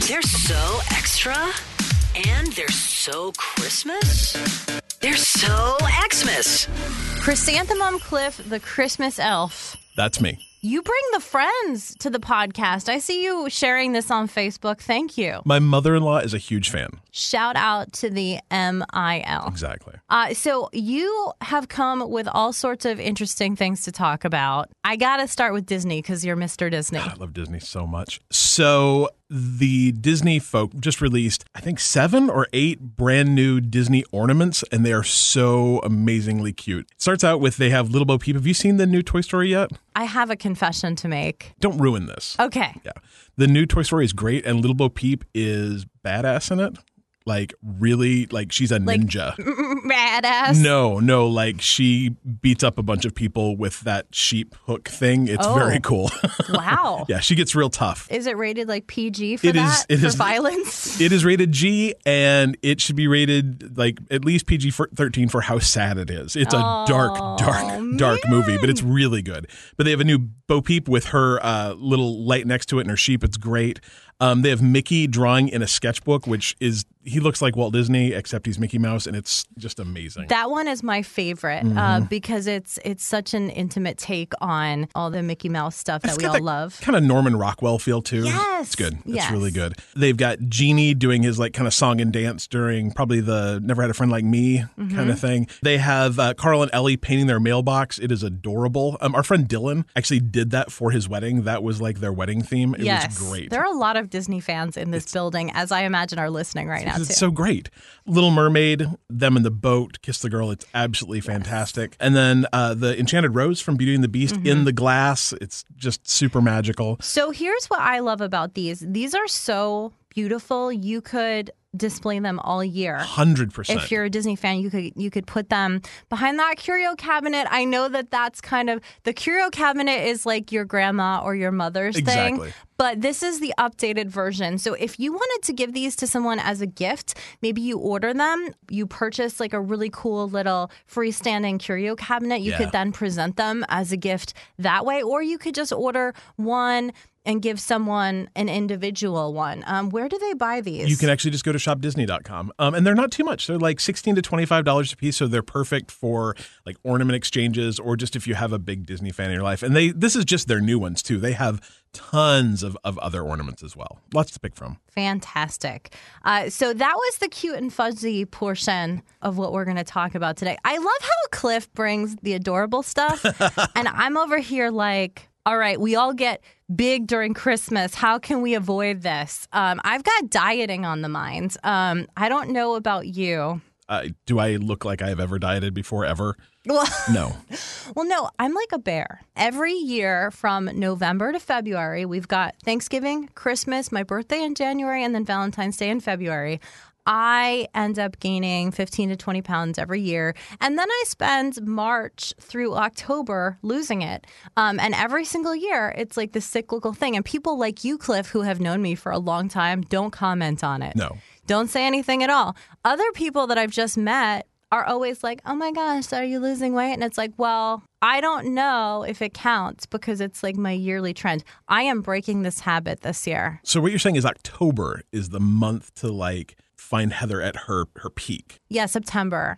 They're so extra, and they're so Christmas. They're so Xmas. Chrysanthemum Cliff, the Christmas elf. That's me. You bring the friends to the podcast. I see you sharing this on Facebook. Thank you. My mother-in-law is a huge fan. Shout out to the MIL. Exactly. So you have come with all sorts of interesting things to talk about. I got to start with Disney because you're Mr. Disney. I love Disney so much. So the Disney folk just released, I think, 7 or 8 brand new Disney ornaments, and they are so amazingly cute. It starts out with they have Little Bo Peep. Have you seen the new Toy Story yet? I have a confession to make. Don't ruin this. Okay. Yeah. The new Toy Story is great, and Little Bo Peep is badass in it. Like, really, like, she's a ninja. Badass? No, like, she beats up a bunch of people with that sheep hook thing. It's very cool. Wow. Yeah, she gets real tough. Is it rated like PG for that? It for is violence? It is rated G, and it should be rated, like, at least PG-13 for how sad it is. It's a dark movie, but it's really good. But they have a new Bo Peep with her little light next to it and her sheep. It's great. They have Mickey drawing in a sketchbook, which is, he looks like Walt Disney, except he's Mickey Mouse, and it's just amazing. That one is my favorite because it's such an intimate take on all the Mickey Mouse stuff that we all love. Kind of Norman Rockwell feel, too. Yes. It's good. Yes. It's really good. They've got Genie doing his, like, kind of song and dance during probably the Never Had a Friend Like Me kind of thing. They have Carl and Ellie painting their mailbox. It is adorable. Our friend Dylan actually did that for his wedding. That was, like, their wedding theme. It was great. There are a lot of Disney fans in this building, as I imagine are listening right now, too. It's so great. Little Mermaid, them in the boat, Kiss the Girl. It's absolutely fantastic. And then the Enchanted Rose from Beauty and the Beast in the glass. It's just super magical. So here's what I love about these. These are so beautiful. You could display them all year. 100%. If you're a Disney fan, you could put them behind that curio cabinet. I know that's kind of, the curio cabinet is like your grandma or your mother's thing. But this is the updated version. So if you wanted to give these to someone as a gift, maybe you order them, you purchase like a really cool little freestanding curio cabinet. You could then present them as a gift that way, or you could just order one and give someone an individual one. Where do they buy these? You can actually just go to shopdisney.com. And they're not too much. They're like $16 to $25 a piece, so they're perfect for like ornament exchanges or just if you have a big Disney fan in your life. And this is just their new ones, too. They have tons of other ornaments as well. Lots to pick from. Fantastic. So that was the cute and fuzzy portion of what we're going to talk about today. I love how Cliff brings the adorable stuff, and I'm over here like, all right, we all get big during Christmas. How can we avoid this? I've got dieting on the mind. I don't know about you. Do I look like I have ever dieted before, ever? Well, no. Well, no, I'm like a bear. Every year from November to February, we've got Thanksgiving, Christmas, my birthday in January, and then Valentine's Day in February. I end up gaining 15 to 20 pounds every year. And then I spend March through October losing it. And every single year, it's like this cyclical thing. And people like you, Cliff, who have known me for a long time, don't comment on it. No. Don't say anything at all. Other people that I've just met are always like, oh my gosh, are you losing weight? And it's like, well, I don't know if it counts because it's like my yearly trend. I am breaking this habit this year. So what you're saying is October is the month to like find Heather at her peak. Yeah, September,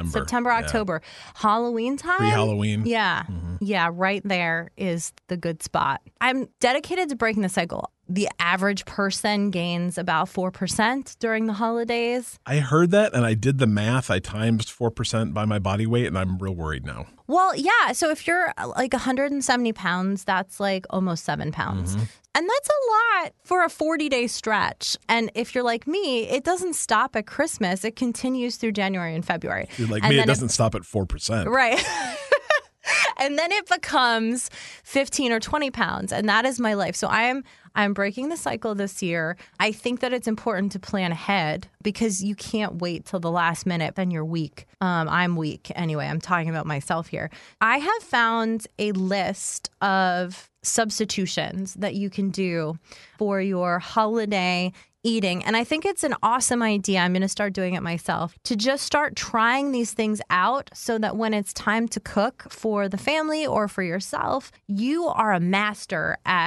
October. Halloween time? Pre-Halloween. Yeah. Yeah, right there is the good spot. I'm dedicated to breaking the cycle. The average person gains about 4% during the holidays. I heard that and I did the math. I times 4% by my body weight and I'm real worried now. Well, yeah. So if you're like 170 pounds, that's like almost 7 pounds. And that's a lot for a 40-day stretch. And if you're like me, it doesn't stop at Christmas. It continues through January and February. You're like me, it doesn't stop at 4%. Right. And then it becomes 15 or 20 pounds. And that is my life. So I'm breaking the cycle this year. I think that it's important to plan ahead because you can't wait till the last minute. Then you're weak. I'm weak. Anyway, I'm talking about myself here. I have found a list of substitutions that you can do for your holiday eating. And I think it's an awesome idea. I'm going to start doing it myself to just start trying these things out so that when it's time to cook for the family or for yourself, you are a master at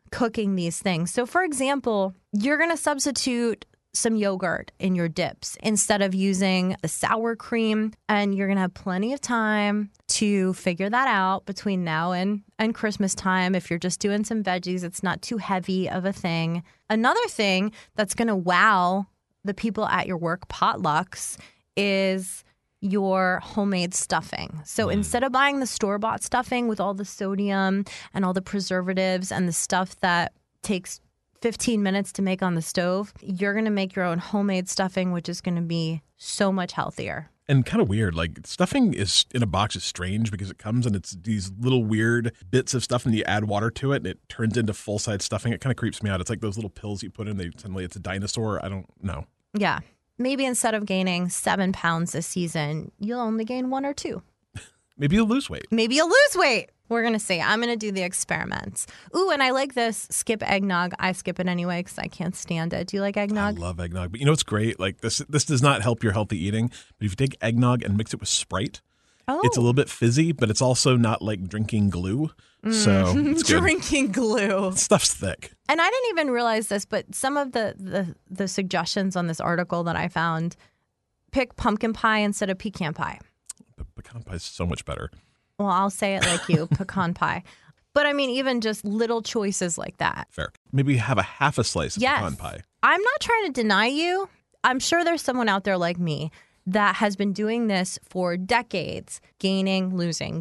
cooking these things. So for example, you're going to substitute some yogurt in your dips instead of using the sour cream, and you're going to have plenty of time to figure that out between now and Christmas time. If you're just doing some veggies, it's not too heavy of a thing. Another thing that's going to wow the people at your work potlucks is your homemade stuffing. So instead of buying the store-bought stuffing with all the sodium and all the preservatives and the stuff that takes 15 minutes to make on the stove, you're going to make your own homemade stuffing, which is going to be so much healthier. And kind of weird, like stuffing is in a box is strange because it comes and it's these little weird bits of stuff and you add water to it and it turns into full-size stuffing. It kind of creeps me out. It's like those little pills you put in, suddenly it's a dinosaur. I don't know. Yeah. Maybe instead of gaining 7 pounds a season, you'll only gain 1 or 2. Maybe you'll lose weight. Maybe you'll lose weight. We're going to see. I'm going to do the experiments. Ooh, and I like this skip eggnog. I skip it anyway because I can't stand it. Do you like eggnog? I love eggnog. But you know what's great? Like this does not help your healthy eating. But if you take eggnog and mix it with Sprite, it's a little bit fizzy, but it's also not like drinking glue. So it's good. Drinking glue. Stuff's thick. And I didn't even realize this, but some of the suggestions on this article that I found, pick pumpkin pie instead of pecan pie. But pecan pie is so much better. Well, I'll say it like you, pecan pie. But I mean, even just little choices like that. Fair. Maybe have a half a slice of pecan pie. I'm not trying to deny you. I'm sure there's someone out there like me that has been doing this for decades, gaining, losing.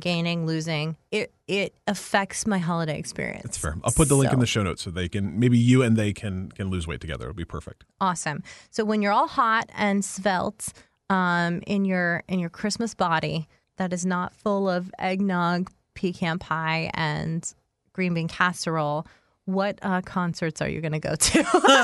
It affects my holiday experience. That's fair. I'll put the link in the show notes so they can, maybe you and they can lose weight together. It'll be perfect. Awesome. So when you're all hot and svelte in your Christmas body that is not full of eggnog, pecan pie, and green bean casserole, what concerts are you going to go to?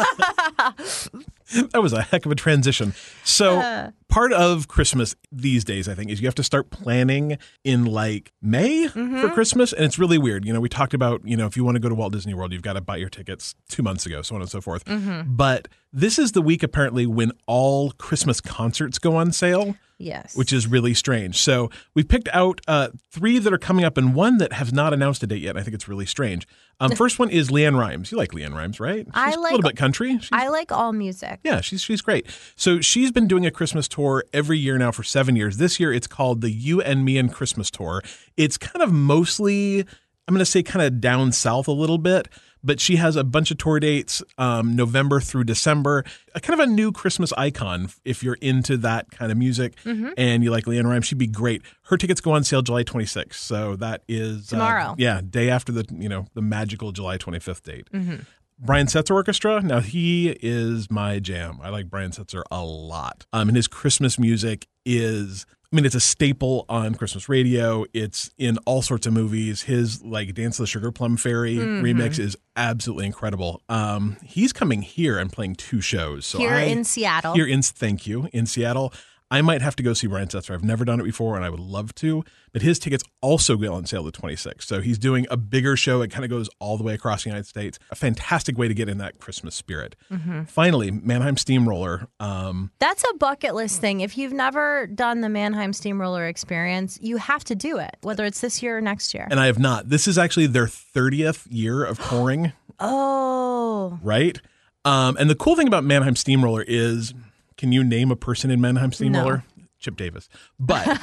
That was a heck of a transition. So part of Christmas these days, I think, is you have to start planning in like May for Christmas. And it's really weird. You know, we talked about, you know, if you want to go to Walt Disney World, you've got to buy your tickets 2 months ago, so on and so forth. But this is the week apparently when all Christmas concerts go on sale. Yes. Which is really strange. So we picked out 3 that are coming up and 1 that has not announced a date yet. I think it's really strange. First one is LeAnn Rimes. You like LeAnn Rimes, right? She's a little bit country. I like all music. Yeah, she's great. So she's been doing a Christmas tour every year now for 7 years. This year it's called the You and Me and Christmas Tour. It's kind of mostly, I'm going to say kind of down south a little bit. But she has a bunch of tour dates, November through December. A kind of a new Christmas icon if you're into that kind of music and you like LeAnn Rimes. She'd be great. Her tickets go on sale July 26th. So that is tomorrow. Day after the magical July 25th date. Brian Setzer Orchestra. Now he is my jam. I like Brian Setzer a lot. And his Christmas music is, it's a staple on Christmas radio. It's in all sorts of movies. His like Dance of the Sugar Plum Fairy remix is absolutely incredible. He's coming here and playing 2 shows. So in Seattle. Thank you, in Seattle. I might have to go see Brian Setzer. I've never done it before, and I would love to. But his tickets also go on sale the 26th. So he's doing a bigger show. It kind of goes all the way across the United States. A fantastic way to get in that Christmas spirit. Finally, Mannheim Steamroller. That's a bucket list thing. If you've never done the Mannheim Steamroller experience, you have to do it, whether it's this year or next year. And I have not. This is actually their 30th year of touring. Oh. Right? And the cool thing about Mannheim Steamroller is, can you name a person in Mannheim Steamroller? No. Chip Davis. But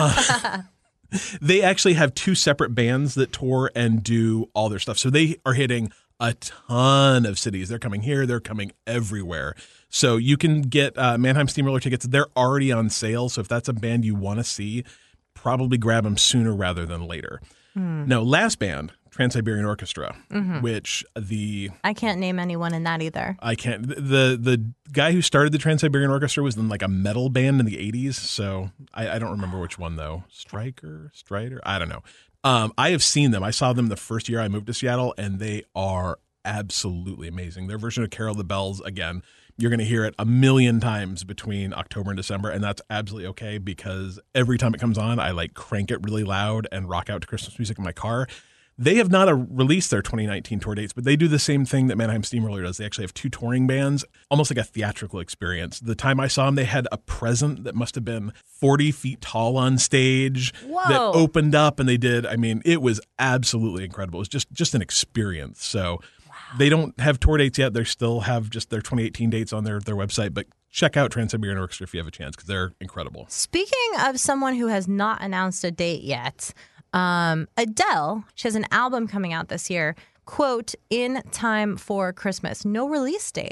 they actually have 2 separate bands that tour and do all their stuff. So they are hitting a ton of cities. They're coming here. They're coming everywhere. So you can get Mannheim Steamroller tickets. They're already on sale. So if that's a band you want to see, probably grab them sooner rather than later. Now, last band, Trans-Siberian Orchestra, which I can't name anyone in that either. I can't. The guy who started the Trans-Siberian Orchestra was in like a metal band in the 80s. So I don't remember which one, though. Strider? I don't know. I have seen them. I saw them the first year I moved to Seattle, and they are absolutely amazing. Their version of Carol of the Bells, again, you're going to hear it a million times between October and December, and that's absolutely okay because every time it comes on, I like crank it really loud and rock out to Christmas music in my car. They have not released their 2019 tour dates, but they do the same thing that Mannheim Steamroller does. They actually have 2 touring bands, almost like a theatrical experience. The time I saw them, they had a present that must have been 40 feet tall on stage that opened up, and they did. It was absolutely incredible. It was just an experience. So They don't have tour dates yet. They still have just their 2018 dates on their website, but check out Trans-Siberian Orchestra if you have a chance because they're incredible. Speaking of someone who has not announced a date yet, Adele, she has an album coming out this year, quote, in time for Christmas. No release date.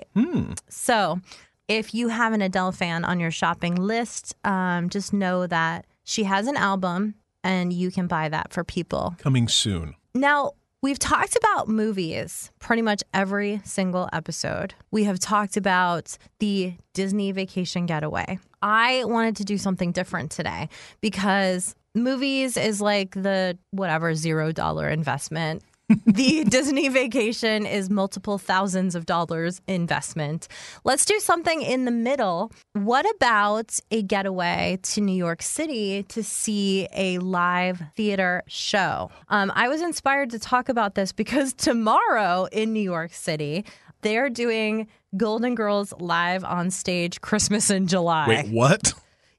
So if you have an Adele fan on your shopping list, just know that she has an album and you can buy that for people. Coming soon. Now, we've talked about movies pretty much every single episode. We have talked about the Disney Vacation Getaway. I wanted to do something different today because movies is like the whatever $0 investment. The Disney Vacation is multiple thousands of dollars investment. Let's do something in the middle. What about a getaway to New York City to see a live theater show? I was inspired to talk about this because tomorrow in New York City, they're doing Golden Girls live on stage Christmas in July. Wait, what?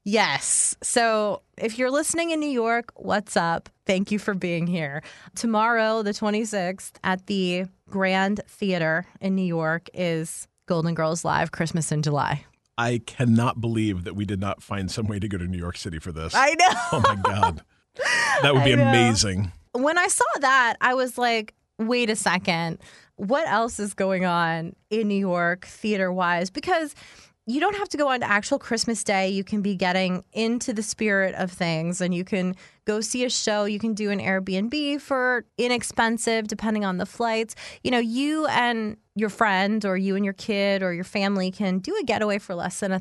Yes. So if you're listening in New York, what's up? Thank you for being here. Tomorrow, the 26th, at the Grand Theater in New York is Golden Girls Live Christmas in July. I cannot believe that we did not find some way to go to New York City for this. I know. Oh, my God. That would be amazing. When I saw that, I was like, wait a second. What else is going on in New York theater-wise? Because you don't have to go on to actual Christmas Day. You can be getting into the spirit of things and you can go see a show. You can do an Airbnb for inexpensive, depending on the flights. You know, you and your friend or you and your kid or your family can do a getaway for less than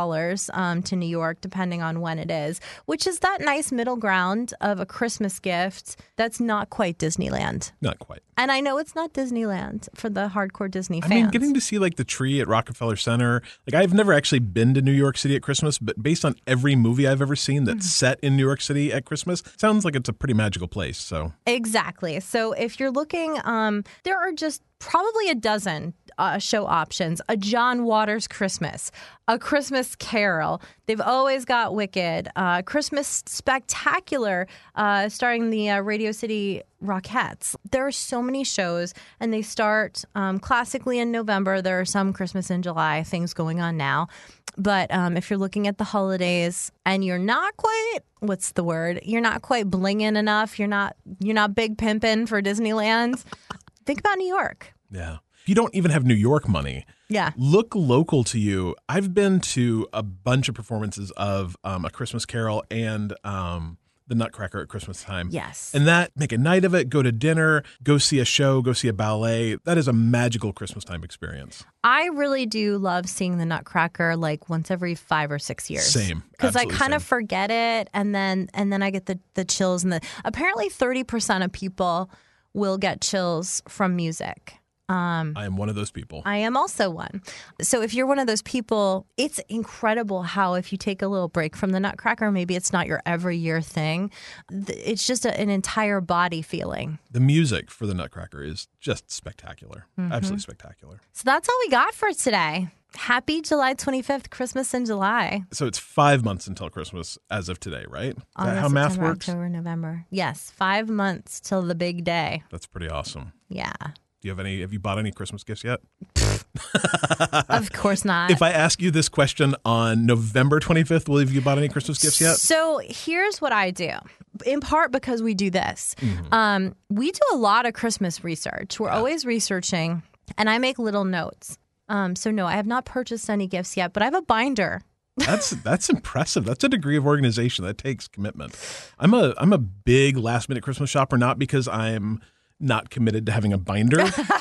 $1,000 to New York, depending on when it is, which is that nice middle ground of a Christmas gift that's not quite Disneyland. Not quite. And I know it's not Disneyland for the hardcore Disney fans. I mean, getting to see like the tree at Rockefeller Center. Like I've never actually been to New York City at Christmas, but based on every movie I've ever seen that's set in New York City at Christmas, sounds like it's a pretty magical place. So exactly. So if you're looking, there are just probably a dozen show options. A John Waters Christmas, A Christmas Carol. They've always got Wicked. Christmas Spectacular, starring the Radio City Rockettes. There are so many shows, and they start classically in November. There are some Christmas in July things going on now. But if you're looking at the holidays and you're not quite, what's the word? You're not quite blinging enough. You're not big pimping for Disneyland. Think about New York. Yeah. If you don't even have New York money, look local to you. I've been to a bunch of performances of A Christmas Carol and The Nutcracker at Christmas time. Yes. And that, make a night of it, go to dinner, go see a show, go see a ballet. That is a magical Christmas time experience. I really do love seeing The Nutcracker like once every 5 or 6 years. Same. Because I kind of forget it and then I get the chills. And apparently 30% of people will get chills from music. I am one of those people. I am also one. So if you're one of those people, it's incredible how if you take a little break from the Nutcracker, maybe it's not your every year thing. It's just an entire body feeling. The music for the Nutcracker is just spectacular. Absolutely spectacular. So that's all we got for today. Happy July 25th, Christmas in July. So it's 5 months until Christmas as of today, right? Is that how September, math works? October, November. Yes, 5 months till the big day. That's pretty awesome. Yeah. Do you have have you bought any Christmas gifts yet? Of course not. If I ask you this question on November 25th, will you bought any Christmas gifts yet? So here's what I do. In part because we do this. We do a lot of Christmas research. We're always researching, and I make little notes. So no, I have not purchased any gifts yet, but I have a binder. That's impressive. That's a degree of organization. That takes commitment. I'm a big last minute Christmas shopper, not because I'm not committed to having a binder,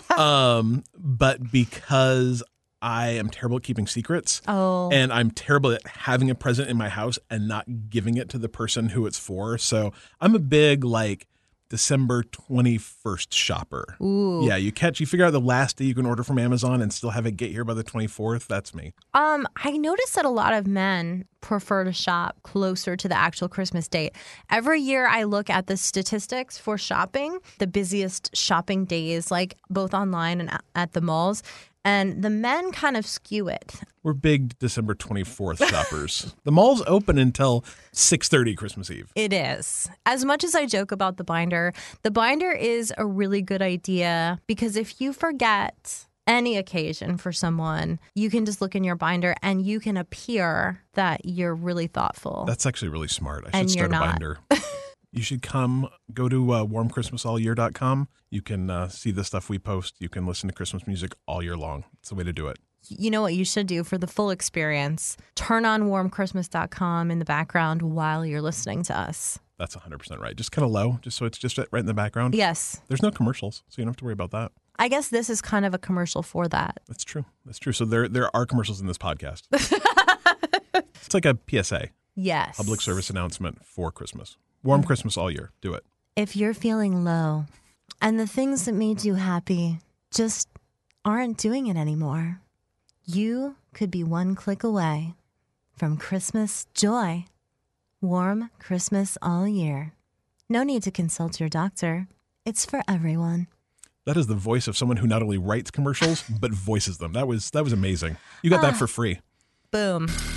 but because I am terrible at keeping secrets. Oh. And I'm terrible at having a present in my house and not giving it to the person who it's for. So I'm a big December 21st shopper. Ooh. Yeah, you figure out the last day you can order from Amazon and still have it get here by the 24th. That's me. I noticed that a lot of men prefer to shop closer to the actual Christmas date. Every year I look at the statistics for shopping, the busiest shopping days, like both online and at the malls. And the men kind of skew it. We're big December 24th shoppers. The mall's open until 6:30 Christmas Eve. It is. As much as I joke about the binder is a really good idea because if you forget any occasion for someone, you can just look in your binder and you can appear that you're really thoughtful. That's actually really smart. I And should you're start a not. binder. You should go to warmchristmasallyear.com. You can see the stuff we post. You can listen to Christmas music all year long. It's the way to do it. You know what you should do for the full experience? Turn on warmchristmas.com in the background while you're listening to us. That's 100% right. Just kind of low, just so it's just right in the background. Yes. There's no commercials, so you don't have to worry about that. I guess this is kind of a commercial for that. That's true. That's true. So there are commercials in this podcast. It's like a PSA, Yes. public service announcement for Christmas. Warm Christmas all year. Do it. If you're feeling low and the things that made you happy just aren't doing it anymore, you could be one click away from Christmas joy. Warm Christmas all year. No need to consult your doctor. It's for everyone. That is the voice of someone who not only writes commercials but voices them. That was amazing. You got that for free. Boom.